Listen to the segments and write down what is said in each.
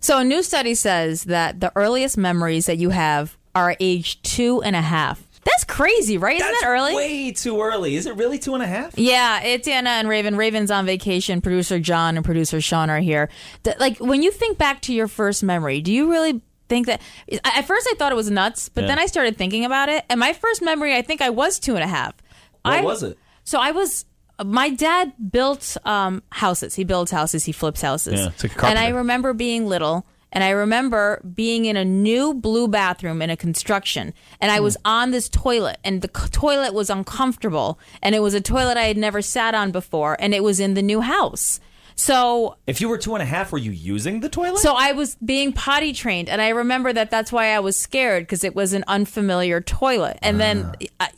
So a new study says that the earliest memories that you have are age 2.5. That's crazy, right? Isn't that early? Way too early. Is it really 2.5? Yeah, it's Anna and Raven. Raven's on vacation. Producer John and producer Sean are here. Like, when you think back to your first memory, do you really think that... At first, I thought it was nuts, but then I started thinking about it. And my first memory, I think I was 2.5. What was it? So I was... My dad built houses. He builds houses. He flips houses. Yeah, it's like a carpenter. And I remember being little... And I remember being in a new blue bathroom in a construction. And I was on this toilet. And the toilet was uncomfortable. And it was a toilet I had never sat on before. And it was in the new house. So... If you were 2.5, were you using the toilet? So I was being potty trained. And I remember that's why I was scared. Because it was an unfamiliar toilet. And then,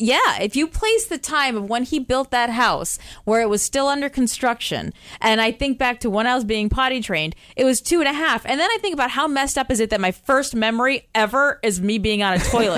if you place the time of when he built that house, where it was still under construction, and I think back to when I was being potty trained, it was 2.5. And then I think about how messed up is it that my first memory ever is me being on a toilet.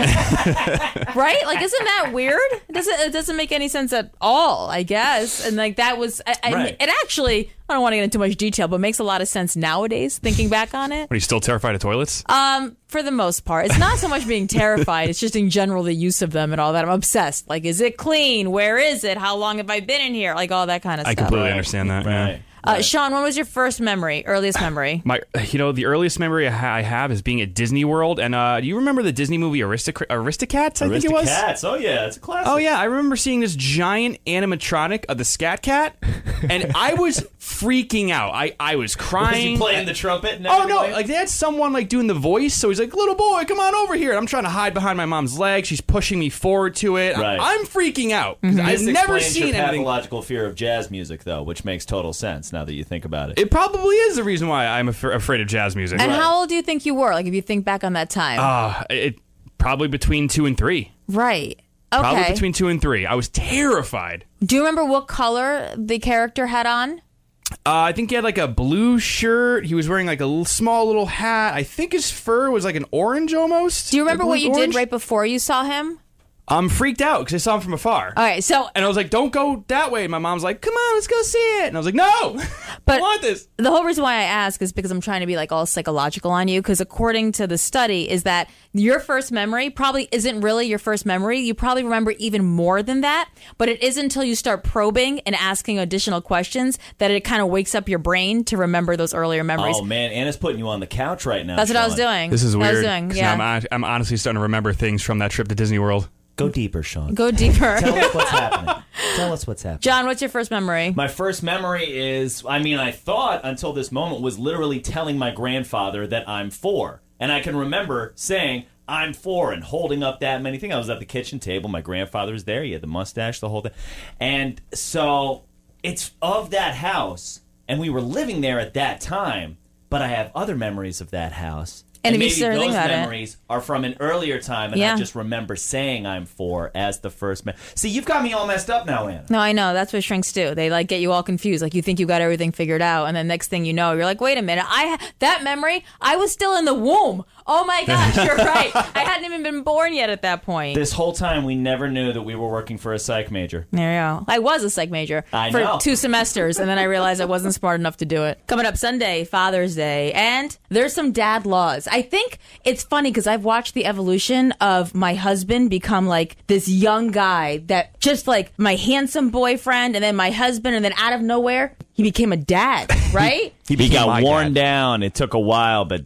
Right? Like, isn't that weird? It doesn't make any sense at all, I guess. And like, that was... Right. It actually... I don't want to get into too much detail, but makes a lot of sense nowadays, thinking back on it. Are you still terrified of toilets? For the most part. It's not so much being terrified. It's just in general the use of them and all that. I'm obsessed. Like, is it clean? Where is it? How long have I been in here? Like, all that kind of stuff. I completely understand that. Right. Sean, when was your first memory, earliest memory? The earliest memory I have is being at Disney World. And do you remember the Disney movie Aristocats? I think it was. Aristocats. Oh yeah, it's a classic. Oh yeah, I remember seeing this giant animatronic of the Scat Cat, and I was freaking out. I was crying. Was he playing the trumpet? And oh no! Like, they had someone like doing the voice, so he's like, "Little boy, come on over here." And I'm trying to hide behind my mom's leg. She's pushing me forward to it. Right. I'm freaking out. I've never seen your anything. pathological fear of jazz music, though, which makes total sense now that you think about it. It probably is the reason why I'm afraid of jazz music. And how old do you think you were? Like, if you think back on that time. It probably between 2 and 3. Right. Okay. Probably between 2 and 3. I was terrified. Do you remember what color the character had on? I think he had like a blue shirt. He was wearing like a small little hat. I think his fur was like an orange almost. Do you remember what you orange? did right before you saw him? I'm freaked out because I saw him from afar. All right, so... And I was like, don't go that way. And my mom's like, come on, let's go see it. And I was like, no, but I want this. The whole reason why I ask is because I'm trying to be like all psychological on you, because according to the study is that your first memory probably isn't really your first memory. You probably remember even more than that, but it isn't until you start probing and asking additional questions that it kind of wakes up your brain to remember those earlier memories. Oh man, Anna's putting you on the couch right now. That's what I was Sean. doing. This is weird. I was doing, 'cause yeah. now I'm honestly starting to remember things from that trip to Disney World. Go deeper, Sean. Go deeper. Tell us what's happening. Tell us what's happening. John, what's your first memory? My first memory is, I thought until this moment was literally telling my grandfather that I'm 4. And I can remember saying, I'm 4, and holding up that many things. I was at the kitchen table. My grandfather's there. He had the mustache, the whole thing. And so it's of that house, and we were living there at that time, but I have other memories of that house. And if you maybe start those thinking about it- memories are from an earlier time, and Yeah. I just remember saying I'm 4 as the first memory. See, you've got me all messed up now, Anna. No, I know. That's what shrinks do. They like get you all confused. Like you think you got everything figured out, and then next thing you know, you're like, wait a minute. That memory, I was still in the womb. Oh my gosh, you're right. I hadn't even been born yet at that point. This whole time, we never knew that we were working for a psych major. There you go. I was a psych major for know. 2 semesters, and then I realized I wasn't smart enough to do it. Coming up Sunday, Father's Day, and there's some dad laws. I think it's funny because I've watched the evolution of my husband become like this young guy that just like my handsome boyfriend, and then my husband, and then out of nowhere, he became a dad, right? He got my worn dad. down. It took a while, but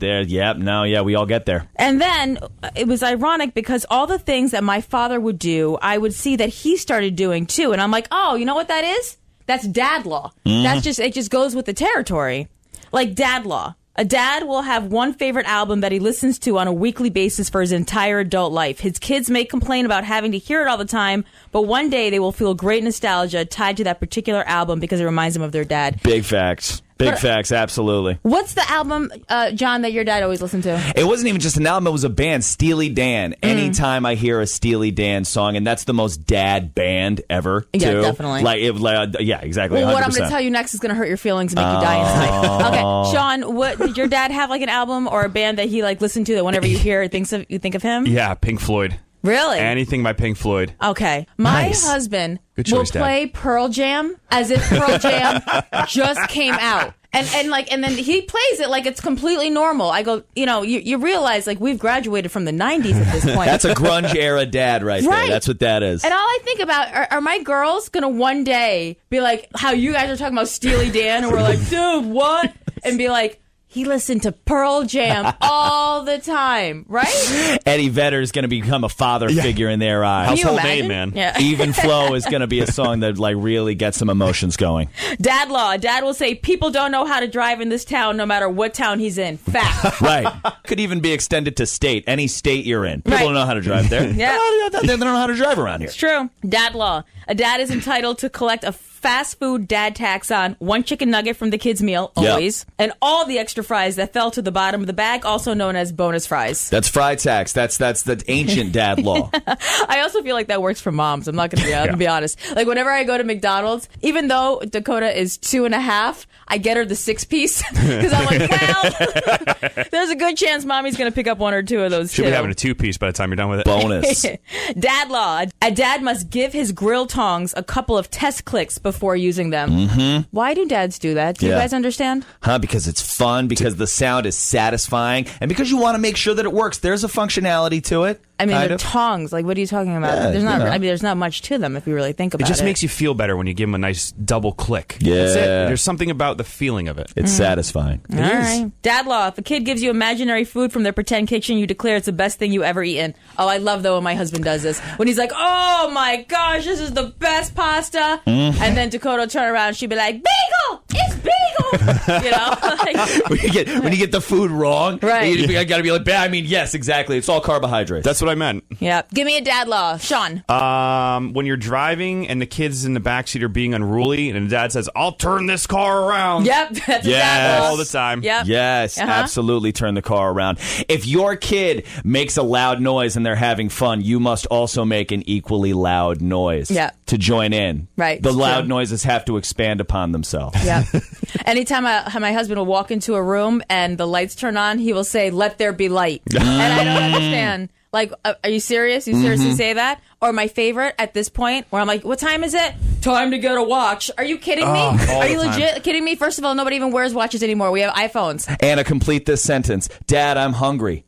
we all get there. And then it was ironic because all the things that my father would do, I would see that he started doing too. And I'm like, oh, you know what that is? That's dad law. It just goes with the territory. Like dad law. A dad will have one favorite album that he listens to on a weekly basis for his entire adult life. His kids may complain about having to hear it all the time, but one day they will feel great nostalgia tied to that particular album because it reminds them of their dad. Big facts. Big facts, absolutely. What's the album, John, that your dad always listened to? It wasn't even just an album, it was a band, Steely Dan. Anytime I hear a Steely Dan song, and that's the most dad band ever, too. Yeah, definitely. Yeah, exactly, Well, 100%. what I'm going to tell you next is going to hurt your feelings and make you die inside. Okay, Sean, what did your dad have like an album or a band that he like listened to that whenever you hear it, you think of him? Yeah, Pink Floyd. Really? Anything by Pink Floyd. Okay. My Nice. husband Good will choice, Dad. play Pearl Jam as if Pearl Jam just came out. And then he plays it like it's completely normal. I go, you realize like we've graduated from the 90s at this point. That's a grunge era dad right there. That's what that is. And all I think about are my girls going to one day be like how you guys are talking about Steely Dan and we're like, dude, what? And be like, he listened to Pearl Jam all the time, right? Eddie Vedder is going to become a father figure in their eyes. Household name, man. Yeah. Even Flow is going to be a song that like really gets some emotions going. Dad law. Dad will say, people don't know how to drive in this town no matter what town he's in. Fact. Right. Could even be extended to state. Any state you're in. People don't know how to drive there. Yeah. They don't know how to drive around here. It's true. Dad law. A dad is entitled to collect a fast food dad tax on one chicken nugget from the kids' meal, always, and all the extra fries that fell to the bottom of the bag, also known as bonus fries. That's fry tax. That's the ancient dad law. I also feel like that works for moms. I'm not going to be honest. Like whenever I go to McDonald's, even though Dakota is 2.5, I get her the 6-piece because I'm like, well, there's a good chance mommy's going to pick up 1 or 2 of those. Should be having a 2-piece by the time you're done with it. Bonus. Dad law. A dad must give his grill tongs a couple of test clicks before using them. Mm-hmm. Why do dads do that? Do you guys understand? Because it's fun, because the sound is satisfying, and because you want to make sure that it works. There's a functionality to it. I mean, they're tongs. Like, what are you talking about? Yeah, there's not. I mean, there's not much to them if you really think about it. It just makes you feel better when you give them a nice double click. Yeah. That's it. There's something about the feeling of it. It's satisfying. All right. Dad law. If a kid gives you imaginary food from their pretend kitchen, you declare it's the best thing you ever eaten. Oh, I love though when my husband does this. When he's like, oh my gosh, this is the best pasta. Mm-hmm. And then Dakota will turn around and she'll be like, bagel! It's bagel! You know? Like, when you get the food wrong, right. you got to be like, I mean, yes, exactly. It's all carbohydrates. That's what I meant. Yeah. Give me a dad law. Sean. When you're driving and the kids in the backseat are being unruly and the dad says, I'll turn this car around. Yep. That's a dad law. All the time. Yep. Yes, absolutely turn the car around. If your kid makes a loud noise and they're having fun, you must also make an equally loud noise to join in. Right. The loud noises have to expand upon themselves. Yeah. Anytime my husband will walk into a room and the lights turn on, he will say, let there be light. And I don't understand. Like, are you serious? You seriously say that? Or my favorite at this point, where I'm like, what time is it? Time to get a watch. Are you kidding me? Are you legit kidding me? First of all, nobody even wears watches anymore. We have iPhones. Anna, complete this sentence. Dad, I'm hungry.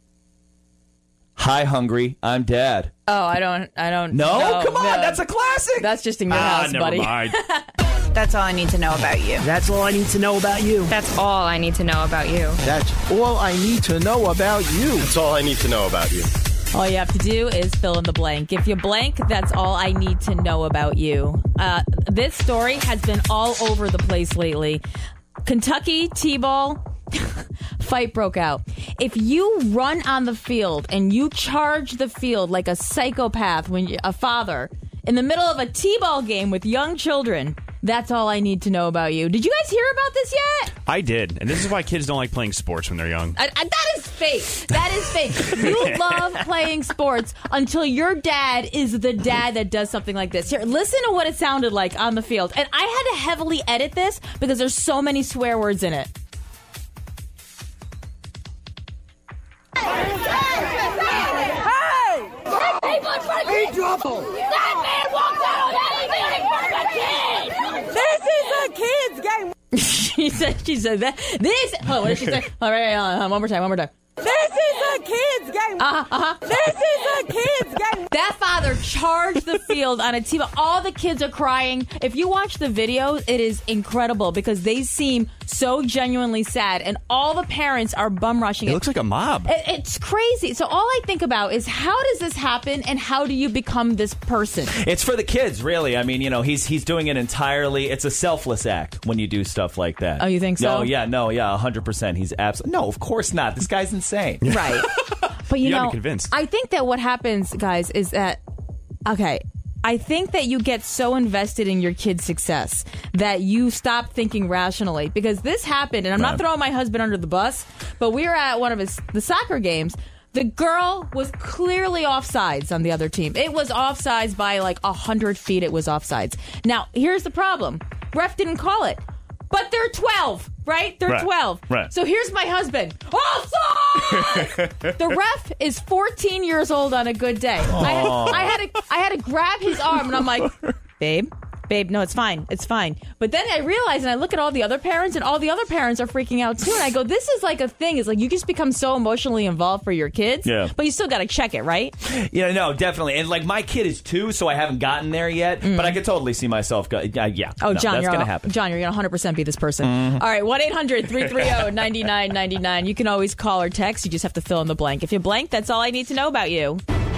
Hi, hungry. I'm Dad. Oh, I don't. No, come on. No. That's a classic. That's just in your house, never buddy. mind. That's all I need to know about you. That's all I need to know about you. That's all I need to know about you. That's all I need to know about you. That's all I need to know about you. All you have to do is fill in the blank. If you blank, that's all I need to know about you. This story has been all over the place lately. Kentucky T-ball fight broke out. If you run on the field and you charge the field like a psychopath, a father, in the middle of a T-ball game with young children, that's all I need to know about you. Did you guys hear about this yet? I did. And this is why kids don't like playing sports when they're young. That is fake. That is fake. You love playing sports until your dad is the dad that does something like this. Here, listen to what it sounded like on the field. And I had to heavily edit this because there's so many swear words in it. That man walks out on anything in front of a kid! This is a kid's game! she said that. This. Oh, what did she say? All right, one more time. This is a kid's game! This is a kid's game! That father charged the field on a team. All the kids are crying. If you watch the video, it is incredible because they seem so genuinely sad, and all the parents are bum rushing it. It looks like a mob. It's crazy. So all I think about is how does this happen, and how do you become this person? It's for the kids, really. I mean, he's doing it entirely. It's a selfless act when you do stuff like that. Oh, you think so? No, 100%. He's absolutely no. Of course not. This guy's insane. Right. But you gotta be convinced. I think that what happens, guys, is that I think that you get so invested in your kid's success that you stop thinking rationally. Because this happened, and I'm not throwing my husband under the bus, but we were at one of the soccer games. The girl was clearly offsides on the other team. It was offsides by like 100 feet. It was offsides. Now, here's the problem. Ref didn't call it. But they're 12, right? They're 12. Right. So here's my husband. Offside! The ref is 14 years old on a good day. I had to grab his arm, and I'm like, babe, babe, no, it's fine. It's fine. But then I realize, and I look at all the other parents, and all the other parents are freaking out too. And I go, this is like a thing. It's like you just become so emotionally involved for your kids. Yeah. But you still got to check it, right? Yeah, no, definitely. And like my kid is 2, so I haven't gotten there yet. But I could totally see myself go. Yeah. Oh, no, John, that's you're gonna happen. John, you're going to 100% be this person. All right, 1-800-330-9999. You can always call or text. You just have to fill in the blank. If you blank, that's all I need to know about you.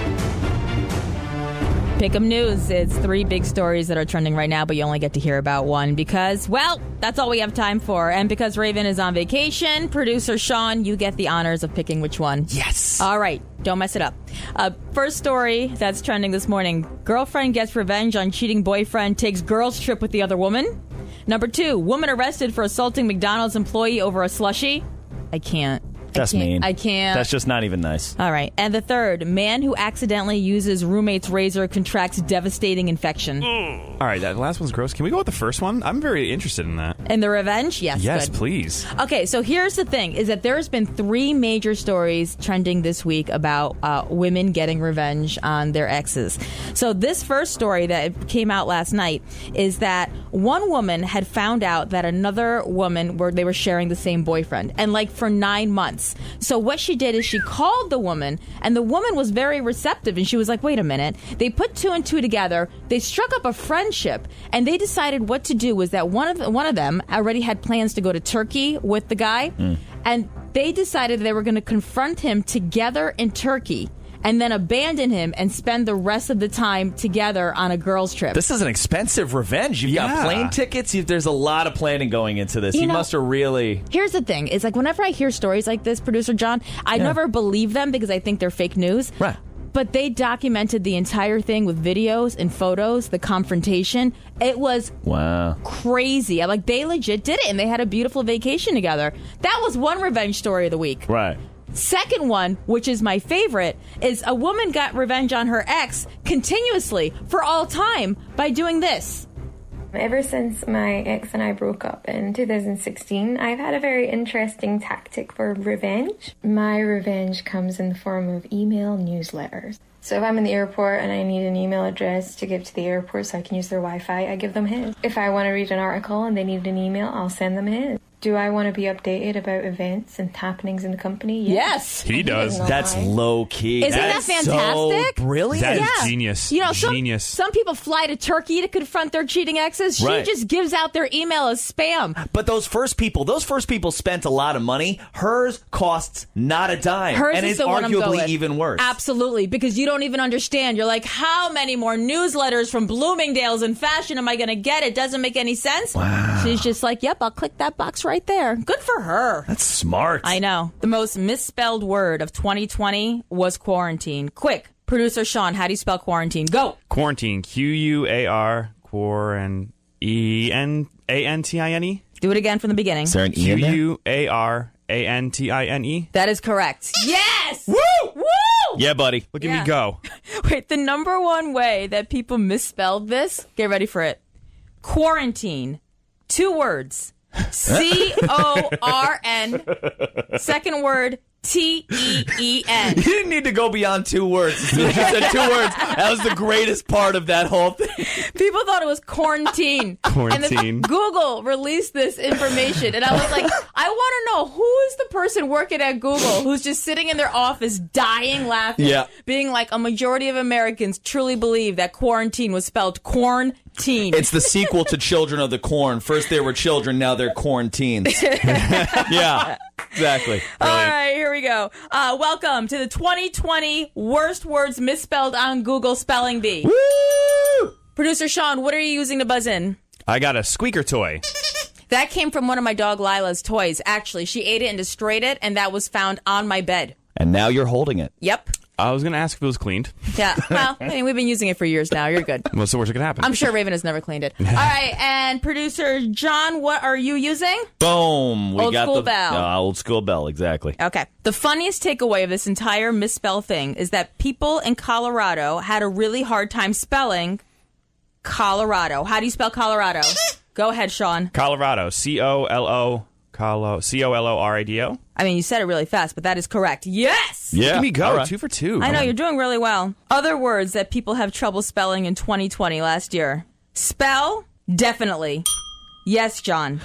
Pick'em News. It's 3 big stories that are trending right now, but you only get to hear about one because, well, that's all we have time for. And because Raven is on vacation, producer Sean, you get the honors of picking which one. Yes. All right. Don't mess it up. First story that's trending this morning. Girlfriend gets revenge on cheating boyfriend, takes girls trip with the other woman. Number 2, woman arrested for assaulting McDonald's employee over a slushie. I can't. That's mean. I can't. That's just not even nice. All right. And the 3rd, man who accidentally uses roommate's razor contracts devastating infection. All right, that last one's gross. Can we go with the first one? I'm very interested in that. And the revenge? Yes. Yes, good. please. Okay, so here's the thing, is that there's been 3 major stories trending this week about women getting revenge on their exes. So this first story that came out last night is that one woman had found out that another woman, they were sharing the same boyfriend, and like for 9 months. So what she did is she called the woman, and the woman was very receptive, and she was like, wait a minute. They put 2 and 2 together, they struck up a friendship, and they decided what to do was that one of them already had plans to go to Turkey with the guy, and they decided they were going to confront him together in Turkey and then abandon him and spend the rest of the time together on a girls' trip. This is an expensive revenge. You've got plane tickets. There's a lot of planning going into this. You must have really... Here's the thing. It's like whenever I hear stories like this, producer John, I never believe them because I think they're fake news. Right. But they documented the entire thing with videos and photos, the confrontation. It was crazy. Like, they legit did it, and they had a beautiful vacation together. That was one revenge story of the week. Right. Second one, which is my favorite, is a woman got revenge on her ex continuously for all time by doing this. Ever since my ex and I broke up in 2016, I've had a very interesting tactic for revenge. My revenge comes in the form of email newsletters. So if I'm in the airport and I need an email address to give to the airport so I can use their Wi-Fi, I give them his. If I want to read an article and they need an email, I'll send them his. Do I want to be updated about events and happenings in the company? Yes. He does. That's low key. Isn't that fantastic? So brilliant. That is genius. You know, genius. Some people fly to Turkey to confront their cheating exes. She just gives out their email as spam. But those first people spent a lot of money. Hers costs not a dime. Hers and is is the one I'm going arguably with. even worse. Absolutely, because you don't even understand. You're like, how many more newsletters from Bloomingdale's and fashion am I going to get? It doesn't make any sense. Wow. She's just like, yep, I'll click that box right there. Good for her. That's smart. I know. The most misspelled word of 2020 was quarantine. Quick, producer Sean, how do you spell quarantine? Go. Quarantine. Q-U-A-R. Quarantine. Do it again from the beginning. Is there an E in there? Q-U-A-R-A-N-T-I-N-E. That is correct. Yes! Woo! Woo! Yeah, buddy. Look at me go. Wait, the number one way that people misspelled this, get ready for it. Quarantine. 2 words. C-O-R-N. Second word, T-E-E-N. You didn't need to go beyond 2 words. You just said 2 words. That was the greatest part of that whole thing. People thought it was quarantine. Quarantine. And then Google released this information. And I was like, I want to know who is the person working at Google who's just sitting in their office dying laughing. Yeah. Being like, a majority of Americans truly believe that quarantine was spelled quarantine. It's the sequel to Children of the Corn. First they were children, now they're quarantines. Yeah, exactly. All right, here we go. Welcome to the 2020 worst words misspelled on Google Spelling Bee. Woo! Producer Sean, what are you using to buzz in? I got a squeaker toy. That came from one of my dog Lila's toys. Actually, she ate it and destroyed it, and that was found on my bed. And now you're holding it. Yep. I was going to ask if it was cleaned. Yeah. Well, I mean, we've been using it for years now. You're good. What's the worst that could happen? I'm sure Raven has never cleaned it. All right, and producer John, what are you using? Boom. We Old got school the bell. Old school bell, exactly. Okay. The funniest takeaway of this entire misspell thing is that people in Colorado had a really hard time spelling Colorado. How do you spell Colorado? Go ahead, Sean. Colorado. C-O-L-O-R-A-D-O. I mean, you said it really fast, but that is correct. Yes! Yeah. Look at me go. All right. 2 for 2. I know, you're doing really well. Other words that people have trouble spelling in 2020 last year. Spell definitely. Yes, John.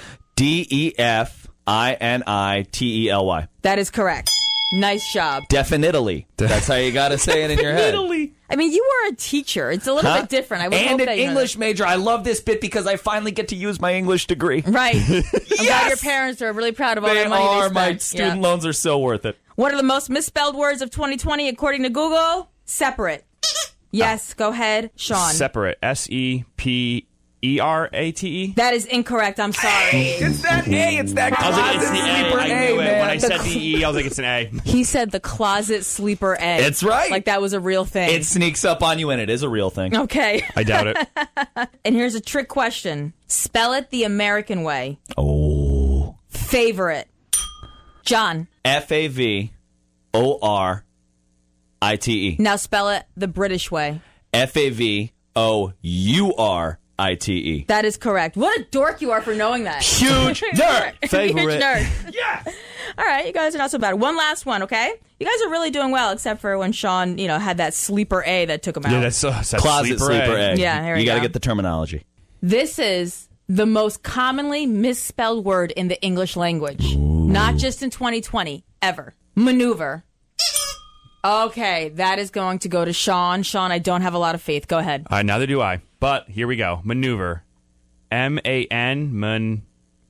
DEFINITELY. That is correct. Nice job. Definitely. That's how you got to say it in your head. I mean, you were a teacher. It's a little bit different. I would hope And an that you know English major. I love this bit because I finally get to use my English degree. that. Right. I'm glad your parents are really proud of all They that money are. they My spent. student loans are so worth it. What are the most misspelled words of 2020 according to Google? Separate. Yes, go ahead, Sean. Separate. SEPERATE. That is incorrect. I'm sorry. It's that A. It's that I was like, it's the A. sleeper I A, knew it. man. When I said DE, I was like, it's an A. He said the closet sleeper egg. It's right. Like that was a real thing. It sneaks up on you, and it is a real thing. Okay. I doubt it. And here's a trick question. Spell it the American way. Oh. Favorite. John. FAVORITE. Now spell it the British way. FAVOURITE. That is correct. What a dork you are for knowing that. Huge nerd. Huge Favorite. nerd. Yes. All right, you guys are not so bad. One last one, okay? You guys are really doing well, except for when Sean, had that sleeper A that took him out. Yeah, that's Closet sleeper A. Yeah, here we You got to go. get the terminology. This is the most commonly misspelled word in the English language. Not just in 2020, ever. Maneuver. Okay, that is going to go to Sean. Sean, I don't have a lot of faith. Go ahead. Neither do I. But here we go. Maneuver. MAN.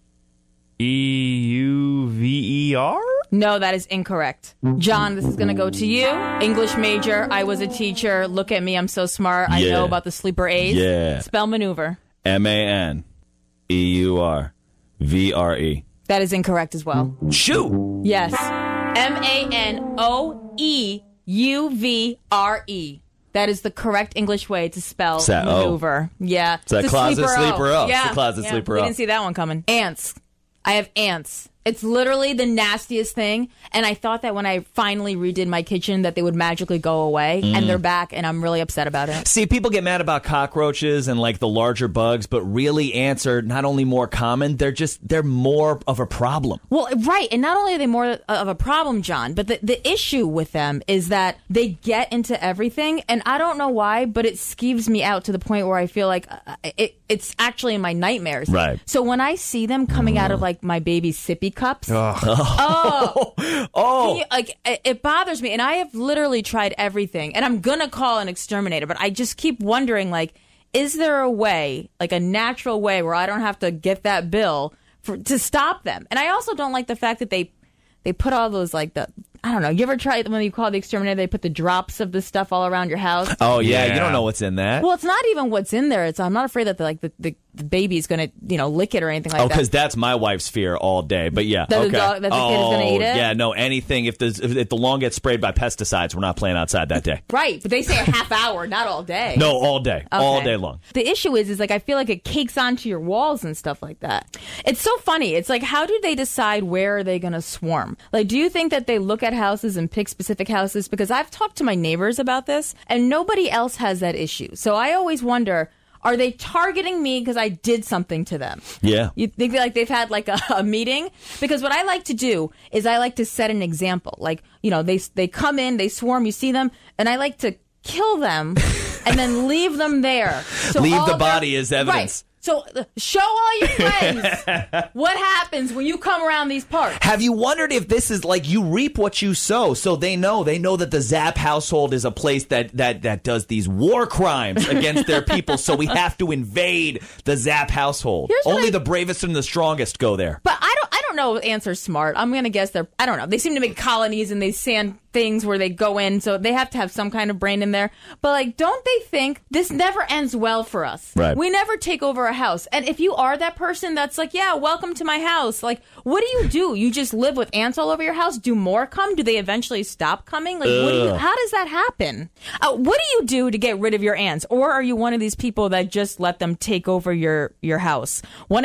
EUVER? No, that is incorrect. John, this is going to go to you. English major. I was a teacher. Look at me. I'm so smart. I Yeah. know about the sleeper A's. Yeah. Spell maneuver. MANEURVRE. That is incorrect as well. Shoot. Yes. MANOEUVRE. That is the correct English way to spell that O? maneuver. Yeah. It's that the closet sleeper O. It's Yeah. the closet yeah. sleeper We O. didn't see that one coming. Ants. I have ants. It's literally the nastiest thing. And I thought that when I finally redid my kitchen that they would magically go away. And they're back, and I'm really upset about it. See, people get mad about cockroaches and like the larger bugs, but really ants are not only more common, they're more of a problem. Well, right. And not only are they more of a problem, John, but the issue with them is that they get into everything. And I don't know why, but it skeeves me out to the point where I feel like it's actually in my nightmares. Right. So when I see them coming out of like my baby's sippy cups, it bothers me. And I have literally tried everything. And I'm going to call an exterminator, but I just keep wondering, like, is there a way, like a natural way where I don't have to get that bill to stop them? And I also don't like the fact that they put all those, like, I don't know. You ever try when you call the exterminator, they put the drops of the stuff all around your house? Oh, yeah. Yeah. You don't know what's in that. Well, it's not even what's in there. I'm not afraid that the baby's going to, lick it or anything like Oh, that. because that's my wife's fear all day. But yeah, That the okay. dog- that the kid is gonna eat it? Yeah, no, anything. If the lawn gets sprayed by pesticides, we're not playing outside that day. Right, but they say a half hour, not all day. No, all day, all Okay. day long. The issue is like I feel like it cakes onto your walls and stuff like that. It's so funny. It's like, how do they decide where are they going to swarm? Like, do you think that they look at houses and pick specific houses? Because I've talked to my neighbors about this, and nobody else has that issue. So I always wonder, are they targeting me because I did something to them? Yeah. You think like they've had like a meeting? Because what I like to do is I like to set an example. Like, they come in, they swarm, you see them, and I like to kill them and then leave them there. So Leave all the their- body as evidence. Right. So show all your friends what happens when you come around these parks. Have you wondered if this is like you reap what you sow? So they know that the Zapp household is a place that does these war crimes against their people. So we have to invade the Zapp household. Here's what Only the bravest and the strongest go there. But I don't know if ants are smart. I'm going to guess I don't know. They seem to make colonies and they sand things where they go in, so they have to have some kind of brain in there. But like, don't they think this never ends well for us? Right. We never take over a house. And if you are that person that's like, yeah, welcome to my house, like, what do? You just live with ants all over your house? Do more come? Do they eventually stop coming? Like, how does that happen? What do you do to get rid of your ants? Or are you one of these people that just let them take over your house?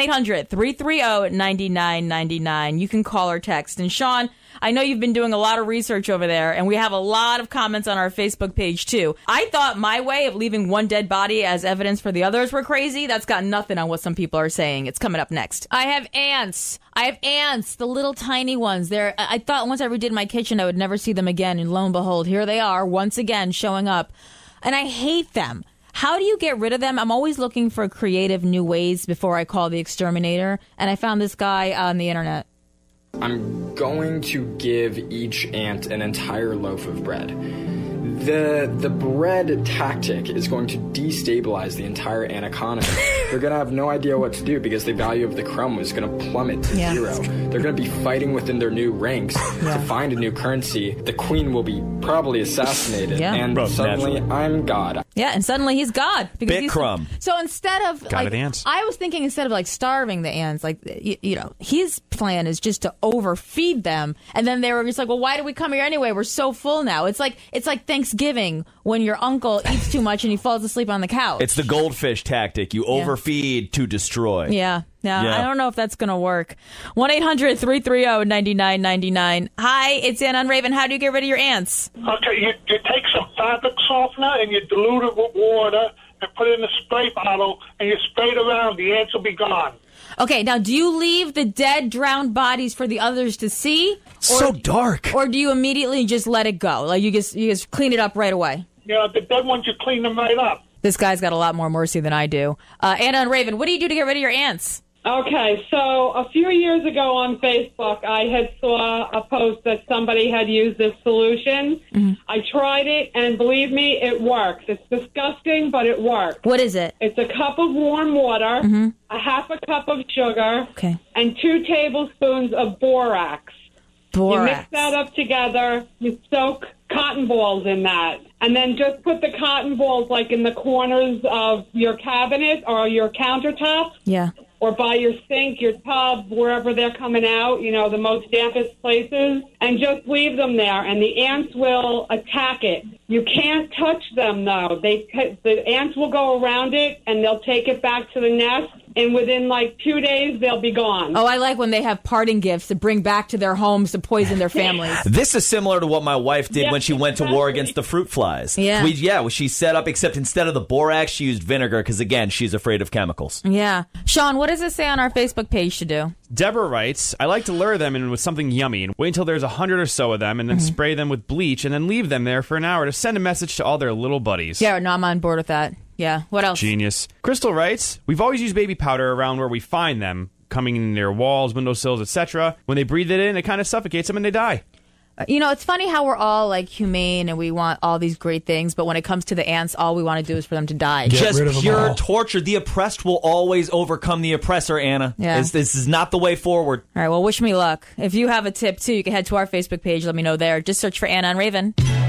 1-800-330-9999. You can call or text. And Sean, I know you've been doing a lot of research over there, and we have a lot of comments on our Facebook page, too. I thought my way of leaving one dead body as evidence for the others were crazy. That's got nothing on what some people are saying. It's coming up next. I have ants, the little tiny ones. I thought once I redid my kitchen, I would never see them again, and lo and behold, here they are once again showing up. And I hate them. How do you get rid of them? I'm always looking for creative new ways before I call the exterminator, and I found this guy on the internet. I'm going to give each ant an entire loaf of bread. The bread tactic is going to destabilize the entire ant economy. They're going to have no idea what to do because the value of the crumb is going to plummet to zero. They're going to be fighting within their new ranks to find a new currency. The queen will be probably assassinated, and suddenly I'm God. Yeah, and suddenly he's God. Big crumb. So instead of God of the ants. I was thinking instead of like starving the ants, like you know, his plan is just to overfeed them, and then they were just like, well, why do we come here anyway? We're so full now. It's like Thanksgiving when your uncle eats too much and he falls asleep on the couch. It's the goldfish tactic. You overfeed to destroy. Yeah. I don't know if that's going to work. 1-800-330-9999. Hi, it's Ann on Raven. How do you get rid of your ants? Okay, you take some fabric softener and you dilute it with water and put it in a spray bottle and you spray it around. The ants will be gone. Okay, now do you leave the dead, drowned bodies for the others to see? So dark. Or do you immediately just let it go? Like you just clean it up right away? Yeah, the dead ones, you clean them right up. This guy's got a lot more mercy than I do. Anna and Raven, what do you do to get rid of your ants? Okay, so a few years ago on Facebook, I had saw a post that somebody had used this solution. Mm-hmm. I tried it, and believe me, it works. It's disgusting, but it works. What is it? It's a cup of warm water, a half a cup of sugar, and 2 tablespoons of borax. You mix that up together, you soak cotton balls in that, and then just put the cotton balls like in the corners of your cabinet or your countertop. Yeah. Or by your sink, your tub, wherever they're coming out, you know, the most dampest places, and just leave them there, and the ants will attack it. You can't touch them, though. The ants will go around it, and they'll take it back to the nest, and within, 2 days, they'll be gone. Oh, I like when they have parting gifts to bring back to their homes to poison their families. This is similar to what my wife did when she went to war against the fruit flies. Yeah. She set up, except instead of the borax, she used vinegar because, again, she's afraid of chemicals. Yeah. Sean, what does it say on our Facebook page to do? Deborah writes, I like to lure them in with something yummy and wait until there's 100 or so of them and then spray them with bleach and then leave them there for an hour to send a message to all their little buddies. Yeah, no, I'm on board with that. Yeah. What else? Genius. Crystal writes, we've always used baby powder around where we find them, coming in near walls, windowsills, etc. When they breathe it in, it kind of suffocates them and they die. You know, it's funny how we're all humane and we want all these great things, but when it comes to the ants, all we want to do is for them to die. Just pure torture. The oppressed will always overcome the oppressor, Anna. Yeah. This is not the way forward. All right, well, wish me luck. If you have a tip, too, you can head to our Facebook page. Let me know there. Just search for Anna and Raven.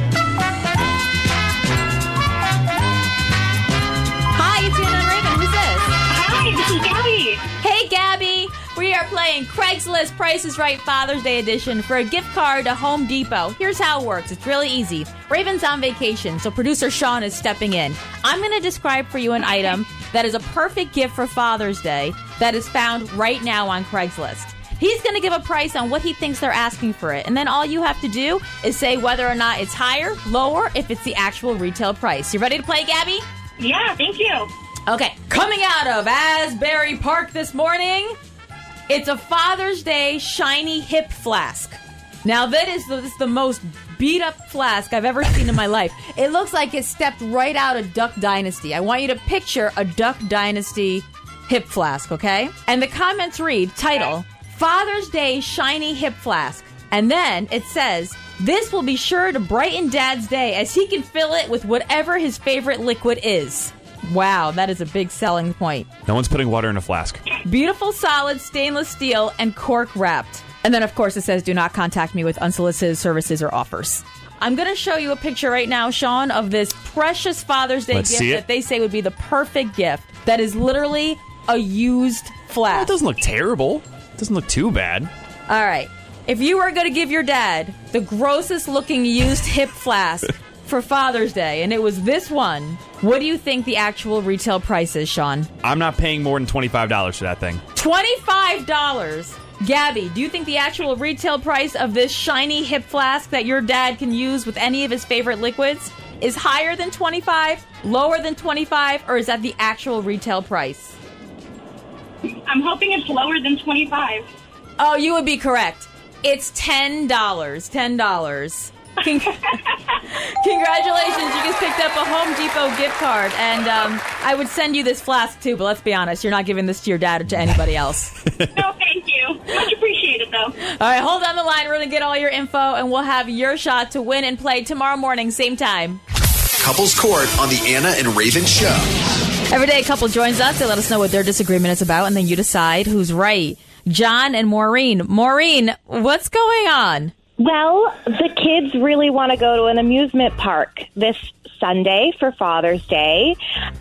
Hi, it's Anna and Raven. Who's this? Hi, this is Gabby. Hey, Gabby. We are playing Craigslist Price is Right Father's Day edition for a gift card to Home Depot. Here's how it works. It's really easy. Raven's on vacation, so producer Sean is stepping in. I'm going to describe for you an item that is a perfect gift for Father's Day that is found right now on Craigslist. He's going to give a price on what he thinks they're asking for it, and then all you have to do is say whether or not it's higher, lower, if it's the actual retail price. You ready to play, Gabby? Yeah, thank you. Okay, coming out of Asbury Park this morning, it's a Father's Day shiny hip flask. Now, this is the most beat-up flask I've ever seen in my life. It looks like it stepped right out of Duck Dynasty. I want you to picture a Duck Dynasty hip flask, okay? And the comments read, title, Father's Day shiny hip flask. And then it says, this will be sure to brighten Dad's day as he can fill it with whatever his favorite liquid is. Wow, that is a big selling point. No one's putting water in a flask. Beautiful, solid stainless steel and cork wrapped. And then, of course, it says, do not contact me with unsolicited services or offers. I'm going to show you a picture right now, Sean, of this precious Father's Day gift that they say would be the perfect gift. That is literally a used flask. Well, it doesn't look terrible. It doesn't look too bad. All right. If you were going to give your dad the grossest looking used hip flask for Father's Day, and it was this one, what do you think the actual retail price is, Sean? I'm not paying more than $25 for that thing. $25? Gabby, do you think the actual retail price of this shiny hip flask that your dad can use with any of his favorite liquids is higher than $25, lower than $25, or is that the actual retail price? I'm hoping it's lower than $25. Oh, you would be correct. It's $10. $10. Congratulations, you just picked up a Home Depot gift card. And I would send you this flask, too, but let's be honest, you're not giving this to your dad or to anybody else. No, thank you. Much appreciated, though. All right, hold on the line. We're going to get all your info, and we'll have your shot to win and play tomorrow morning, same time. Couples Court on the Anna and Raven Show. Every day a couple joins us. They let us know what their disagreement is about, and then you decide who's right. John and Maureen. Maureen, what's going on? Well, the kids really want to go to an amusement park this Sunday for Father's Day.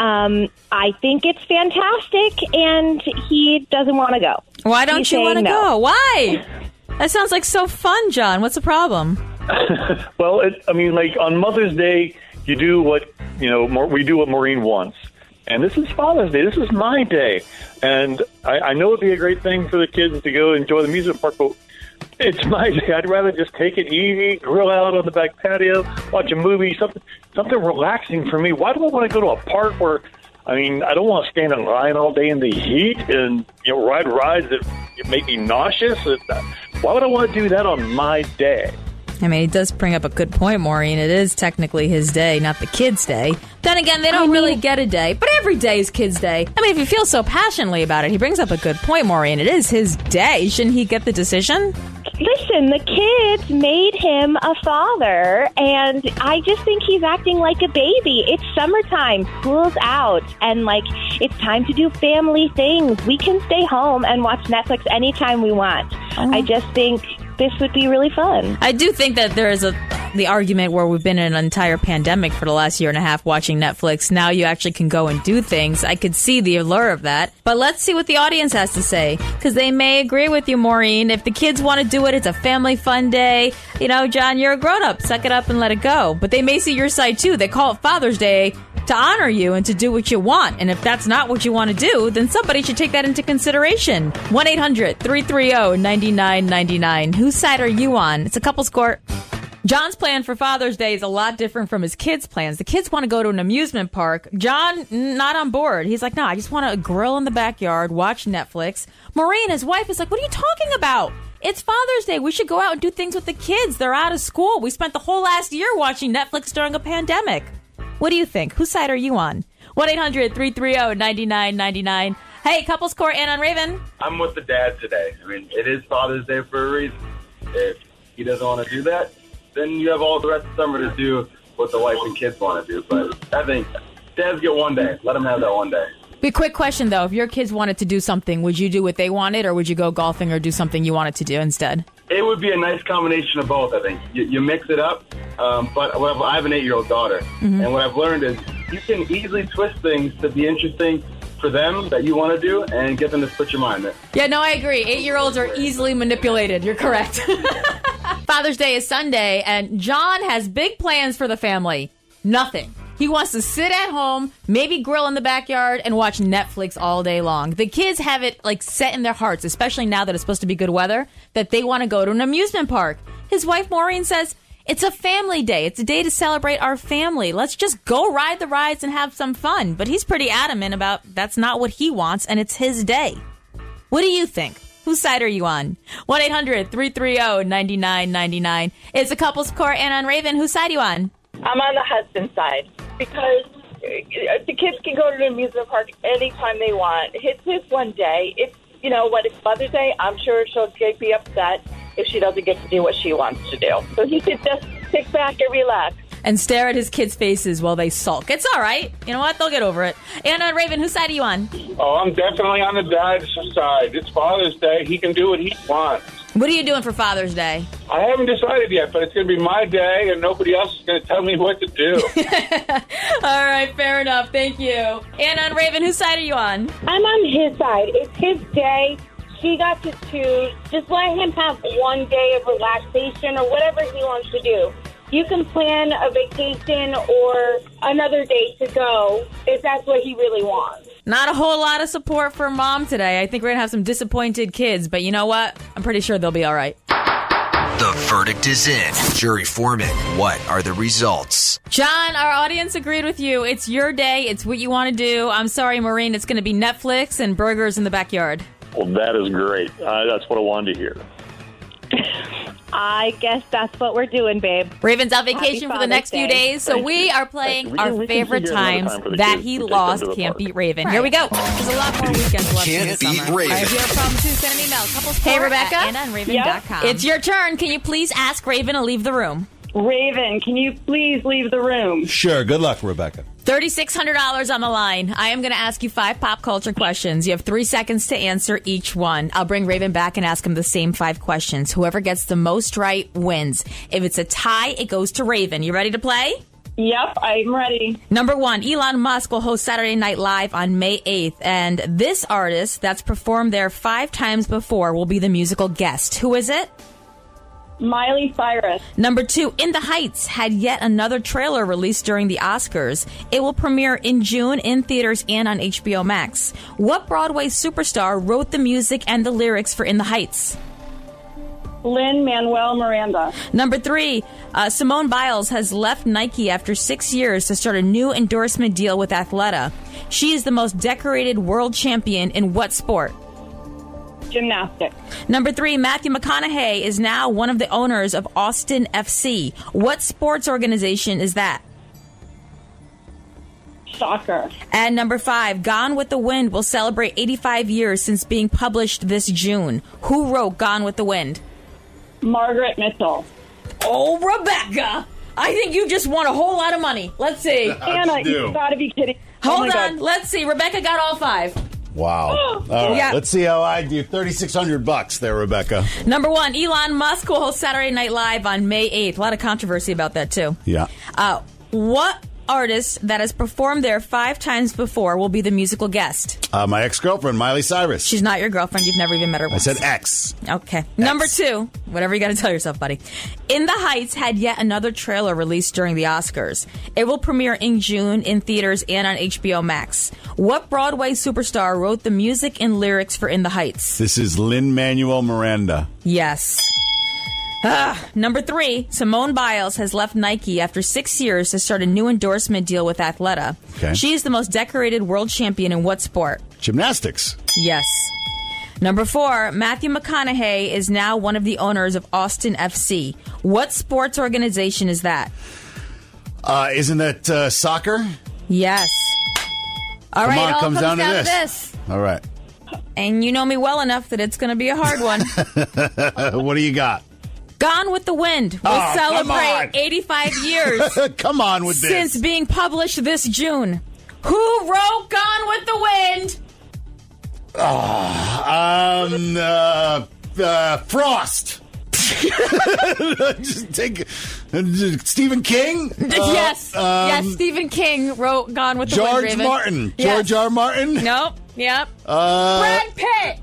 I think it's fantastic, and he doesn't want to go. Why don't you want to go? Why? That sounds like so fun, John. What's the problem? Well, on Mother's Day, you do what, we do what Maureen wants. And this is Father's Day. This is my day. And I know it'd be a great thing for the kids to go enjoy the amusement park, but it's my day. I'd rather just take it easy, grill out on the back patio, watch a movie, something relaxing for me. Why do I want to go to a park where, I don't want to stand in line all day in the heat and, ride rides that make me nauseous? Why would I want to do that on my day? He does bring up a good point, Maureen. It is technically his day, not the kids' day. Then again, they don't really get a day, but every day is kids' day. If you feel so passionately about it, he brings up a good point, Maureen. It is his day. Shouldn't he get the decision? Listen, the kids made him a father, and I just think he's acting like a baby. It's summertime, school's out, and, it's time to do family things. We can stay home and watch Netflix anytime we want. I just think this would be really fun. I do think that there is the argument where we've been in an entire pandemic for the last year and a half watching Netflix. Now you actually can go and do things. I could see the allure of that. But let's see what the audience has to say, because they may agree with you, Maureen. If the kids want to do it, it's a family fun day. John, you're a grown-up. Suck it up and let it go. But they may see your side, too. They call it Father's Day to honor you and to do what you want. And if that's not what you want to do, then somebody should take that into consideration. 1-800-330-9999. Whose side are you on? It's a couples court. John's plan for Father's Day is a lot different from his kids' plans. The kids want to go to an amusement park. John, not on board. He's like, no, I just want to grill in the backyard, watch Netflix. Maureen, his wife, is like, what are you talking about? It's Father's Day. We should go out and do things with the kids. They're out of school. We spent the whole last year watching Netflix during a pandemic. What do you think? Whose side are you on? 1-800-330-9999. Hey, Couples Court, Anna and Raven. I'm with the dad today. It is Father's Day for a reason. If he doesn't want to do that, then you have all the rest of summer to do what the wife and kids want to do. But I think dads get one day. Let them have that one day. Be a quick question, though. If your kids wanted to do something, would you do what they wanted, or would you go golfing or do something you wanted to do instead? It would be a nice combination of both, I think. You mix it up, but I have an 8-year-old daughter, and what I've learned is you can easily twist things to be interesting for them that you want to do and get them to split your mind. Yeah, no, I agree. 8-year-olds are easily manipulated. You're correct. Father's Day is Sunday, and John has big plans for the family. Nothing. He wants to sit at home, maybe grill in the backyard, and watch Netflix all day long. The kids have it set in their hearts, especially now that it's supposed to be good weather, that they want to go to an amusement park. His wife, Maureen, says, it's a family day. It's a day to celebrate our family. Let's just go ride the rides and have some fun. But he's pretty adamant about that's not what he wants, and it's his day. What do you think? Whose side are you on? 1-800-330-9999. It's a Couples Court, Anna and Raven. Whose side are you on? I'm on the husband's side because the kids can go to the amusement park anytime they want. It's just one day. It's Mother's Day. I'm sure she'll be upset if she doesn't get to do what she wants to do. So he should just sit back and relax. And stare at his kids' faces while they sulk. It's all right. You know what? They'll get over it. Anna and Raven, whose side are you on? Oh, I'm definitely on the dad's side. It's Father's Day. He can do what he wants. What are you doing for Father's Day? I haven't decided yet, but it's going to be my day, and nobody else is going to tell me what to do. All right, fair enough. Thank you. Anna and Raven, whose side are you on? I'm on his side. It's his day. He got to choose. Just let him have one day of relaxation or whatever he wants to do. You can plan a vacation or another day to go if that's what he really wants. Not a whole lot of support for Mom today. I think we're going to have some disappointed kids, but you know what? I'm pretty sure they'll be all right. The verdict is in. Jury foreman, what are the results? John, our audience agreed with you. It's your day. It's what you want to do. I'm sorry, Maureen. It's going to be Netflix and burgers in the backyard. Well, that is great. That's what I wanted to hear. I guess that's what we're doing, babe. Raven's on vacation for the next few days, so we are playing our favorite times that he lost. Can't beat Raven. Here we go. There's a lot more weekends left in the summer. All right, if you have problems, too, send an email. Hey, Rebecca. AnnaandRaven.com. It's your turn. Can you please ask Raven to leave the room? Raven, can you please leave the room? Sure. Good luck, Rebecca. $3,600 on the line. I am going to ask you 5 pop culture questions. You have 3 seconds to answer each one. I'll bring Raven back and ask him the same 5 questions. Whoever gets the most right wins. If it's a tie, it goes to Raven. You ready to play? Yep, I'm ready. Number 1, Elon Musk will host Saturday Night Live on May 8th. And this artist that's performed there 5 times before will be the musical guest. Who is it? Miley Cyrus. Number 2, In the Heights had yet another trailer released during the Oscars. It will premiere in June in theaters and on HBO Max. What Broadway superstar wrote the music and the lyrics for In the Heights? Lin-Manuel Miranda. Number 3, Simone Biles has left Nike after 6 years to start a new endorsement deal with Athleta. She is the most decorated world champion in what sport? Gymnastics. Number 3, Matthew McConaughey is now one of the owners of Austin FC. What sports organization is that? Soccer. And number 5, Gone with the Wind will celebrate 85 years since being published this June. Who wrote Gone with the Wind? Margaret Mitchell. Oh, Rebecca! I think you just won a whole lot of money. Let's see. Anna, you gotta be kidding. Hold on. Let's see. Rebecca got all 5. Wow. All right. Yeah. Let's see how I do. $3,600 there, Rebecca. Number 1, Elon Musk will host Saturday Night Live on May 8th. A lot of controversy about that, too. Yeah. What artist that has performed there 5 times before will be the musical guest? My ex-girlfriend, Miley Cyrus. She's not your girlfriend. You've never even met her once. I said ex. Okay. Number 2, whatever you got to tell yourself, buddy. In the Heights had yet another trailer released during the Oscars. It will premiere in June in theaters and on HBO Max. What Broadway superstar wrote the music and lyrics for In the Heights? This is Lin-Manuel Miranda. Yes. Number 3, Simone Biles has left Nike after 6 years to start a new endorsement deal with Athleta. Okay. She is the most decorated world champion in what sport? Gymnastics. Yes. Number 4, Matthew McConaughey is now one of the owners of Austin FC. What sports organization is that? Isn't that soccer? Yes. All right, it all comes down to this. All right. And you know me well enough that it's going to be a hard one. What do you got? Gone with the Wind will celebrate 85 years. Come on with this. Since being published this June. Who wrote Gone with the Wind? Frost. Just take Stephen King. Yes, Stephen King wrote Gone with the Wind. George Martin. George R. Martin. Nope. Yep. Brad Pitt.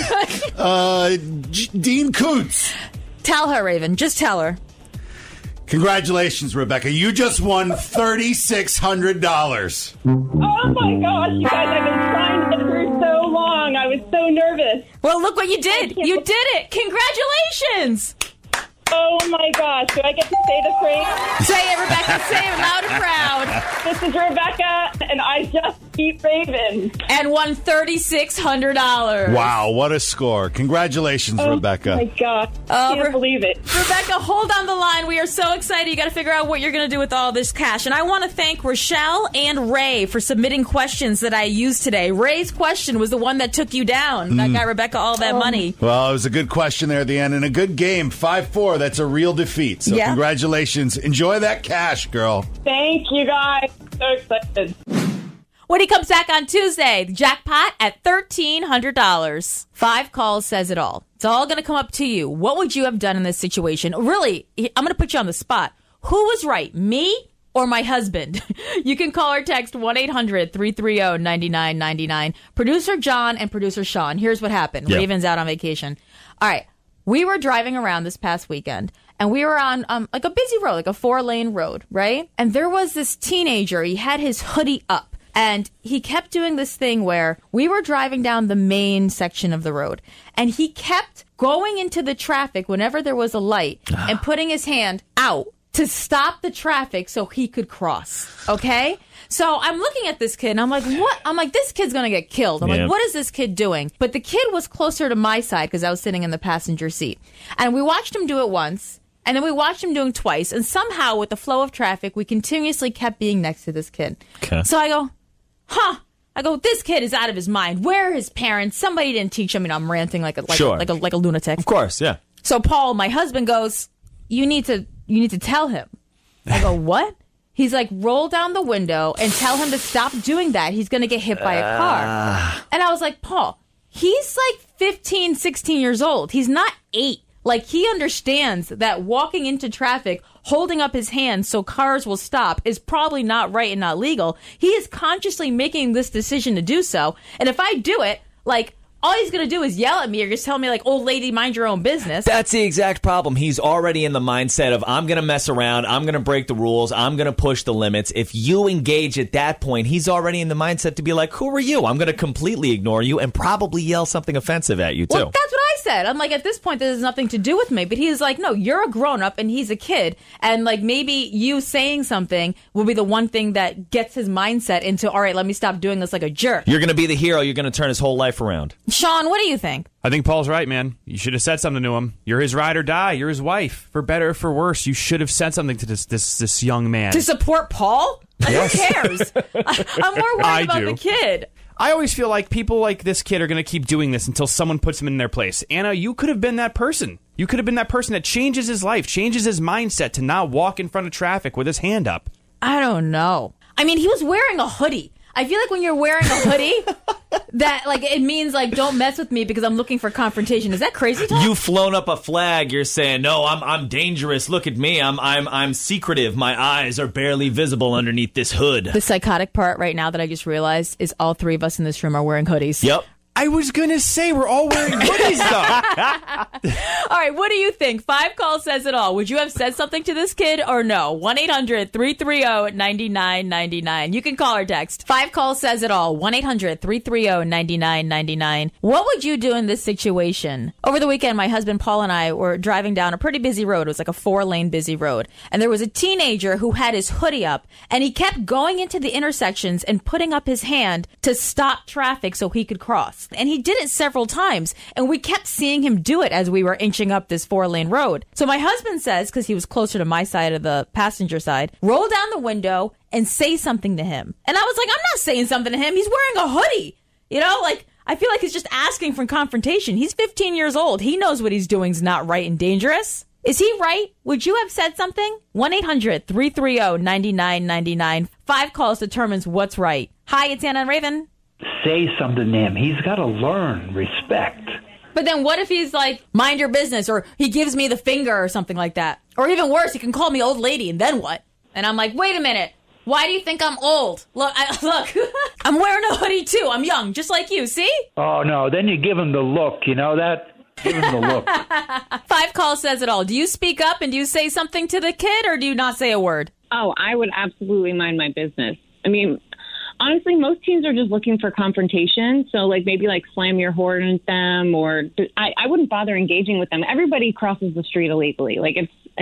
Dean Koontz. Tell her, Raven. Just tell her. Congratulations, Rebecca. You just won $3,600. Oh my gosh, you guys, I've been trying to get through so long. I was so nervous. Well, look what you did. You did it. Congratulations. Oh my gosh, do I get to say the phrase? Say it, Rebecca. Say it loud and proud. This is Rebecca, and I just beat Raven. And won $3,600. Wow, what a score. Congratulations, Rebecca. Oh my God. I can't believe it. Rebecca, hold on the line. We are so excited. You got to figure out what you're going to do with all this cash. And I want to thank Rochelle and Ray for submitting questions that I used today. Ray's question was the one that took you down. That got Rebecca all that money. Well, it was a good question there at the end and a good game. 5-4. That's a real defeat. So congratulations. Enjoy that cash, girl. Thank you, guys. So excited. When he comes back on Tuesday, the jackpot at $1,300. 5 calls says it all. It's all going to come up to you. What would you have done in this situation? Really, I'm going to put you on the spot. Who was right, me or my husband? You can call or text 1-800-330-9999. Producer John and producer Sean. Here's what happened. Yep. Raven's out on vacation. All right. We were driving around this past weekend, and we were on like a busy road, like a 4-lane road, right? And there was this teenager. He had his hoodie up, and he kept doing this thing where we were driving down the main section of the road, and he kept going into the traffic whenever there was a light and putting his hand out to stop the traffic so he could cross, okay? So I'm looking at this kid, and I'm like, what? I'm like, this kid's going to get killed. I'm like, what is this kid doing? But the kid was closer to my side because I was sitting in the passenger seat. And we watched him do it once, and then we watched him doing twice. And somehow, with the flow of traffic, we continuously kept being next to this kid. Okay. So I go, this kid is out of his mind. Where are his parents? Somebody didn't teach him. I'm ranting like a lunatic. Of course, yeah. So Paul, my husband, goes, you need to tell him. I go, what? He's like, roll down the window and tell him to stop doing that. He's going to get hit by a car. And I was like, Paul, he's like 15, 16 years old. He's not 8. Like, he understands that walking into traffic, holding up his hands so cars will stop is probably not right and not legal. He is consciously making this decision to do so. And if I do it, like, all he's going to do is yell at me or just tell me, like, old lady, mind your own business. That's the exact problem. He's already in the mindset of, I'm going to mess around, I'm going to break the rules, I'm going to push the limits. If you engage at that point, he's already in the mindset to be like, who are you? I'm going to completely ignore you and probably yell something offensive at you, too. Well, that's what I said. I'm like, at this point, this has nothing to do with me. But he's like, no, you're a grown-up and he's a kid. And, like, maybe you saying something will be the one thing that gets his mindset into, all right, let me stop doing this like a jerk. You're going to be the hero. You're going to turn his whole life around. Sean, what do you think? I think Paul's right, man. You should have said something to him. You're his ride or die. You're his wife. For better or for worse, you should have said something to this young man. To support Paul? Yes. Who cares? I'm more worried about the kid. I always feel like people like this kid are going to keep doing this until someone puts him in their place. Anna, you could have been that person. You could have been that person that changes his life, changes his mindset to not walk in front of traffic with his hand up. I don't know. I mean, he was wearing a hoodie. I feel like when you're wearing a hoodie, that, like, it means, like, don't mess with me because I'm looking for confrontation. Is that crazy talk? You've flown up a flag. You're saying, no, I'm dangerous. Look at me. I'm secretive. My eyes are barely visible underneath this hood. The psychotic part right now that I just realized is all three of us in this room are wearing hoodies. Yep. I was going to say, we're all wearing hoodies, though. All right, what do you think? 5 Call says it all. Would you have said something to this kid or no? 1-800-330-9999. You can call or text. 5 Call says it all. 1-800-330-9999. What would you do in this situation? Over the weekend, my husband Paul and I were driving down a pretty busy road. It was like a 4-lane busy road. And there was a teenager who had his hoodie up, and he kept going into the intersections and putting up his hand to stop traffic so he could cross. And he did it several times, and we kept seeing him do it as we were inching up this 4-lane road. So my husband says, because he was closer to my side of the passenger side, roll down the window and say something to him. And I was like, I'm not saying something to him. He's wearing a hoodie. You know, like, I feel like he's just asking for confrontation. He's 15 years old. He knows what he's doing is not right and dangerous. Is he right? Would you have said something? 1-800-330-9999. 5 calls determines what's right. Hi, it's Anna and Raven. Say something to him. He's got to learn respect. But then what if he's like, mind your business, or he gives me the finger or something like that? Or even worse, he can call me old lady, and then what? And I'm like, wait a minute. Why do you think I'm old? Look, I'm wearing a hoodie too. I'm young, just like you, see? Oh, no. Then you give him the look, you know that? Give him the look. 5 Call says it all. Do you speak up and do you say something to the kid, or do you not say a word? Oh, I would absolutely mind my business. I mean, honestly, most teens are just looking for confrontation. So, like, maybe, like, slam your horn at them, or I wouldn't bother engaging with them. Everybody crosses the street illegally. Like,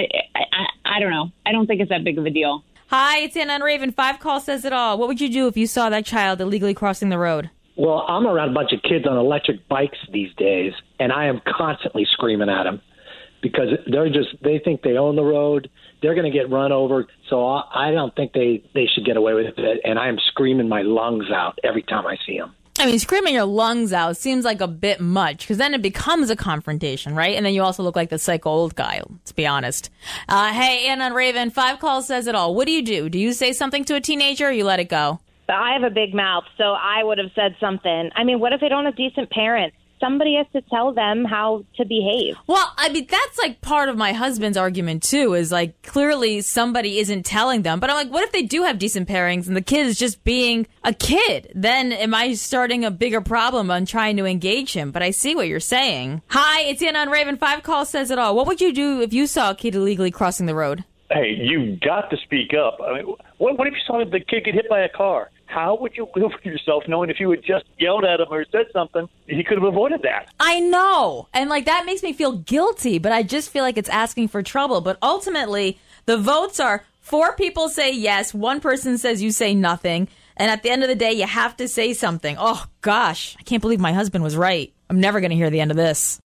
I don't know. I don't think it's that big of a deal. Hi, it's Anna and Raven. 5 Call says it all. What would you do if you saw that child illegally crossing the road? Well, I'm around a bunch of kids on electric bikes these days, and I am constantly screaming at them because they think they own the road. They're going to get run over, so I don't think they should get away with it, and I am screaming my lungs out every time I see them. I mean, screaming your lungs out seems like a bit much, because then it becomes a confrontation, right? And then you also look like the psycho old guy, let's be honest. Hey, Anna and Raven, 5 Calls says it all. What do? Do you say something to a teenager, or you let it go? I have a big mouth, so I would have said something. I mean, what if they don't have decent parents? Somebody has to tell them how to behave. Well, I mean, that's like part of my husband's argument, too, is like clearly somebody isn't telling them. But I'm like, what if they do have decent parents and the kid is just being a kid? Then am I starting a bigger problem on trying to engage him? But I see what you're saying. Hi, it's Anna on Raven. 5 Calls says it all. What would you do if you saw a kid illegally crossing the road? Hey, you've got to speak up. I mean, what if you saw the kid get hit by a car? How would you feel for yourself knowing if you had just yelled at him or said something, he could have avoided that? I know. And, like, that makes me feel guilty, but I just feel like it's asking for trouble. But ultimately, the votes are 4 people say yes, 1 person says you say nothing, and at the end of the day, you have to say something. Oh, gosh. I can't believe my husband was right. I'm never going to hear the end of this.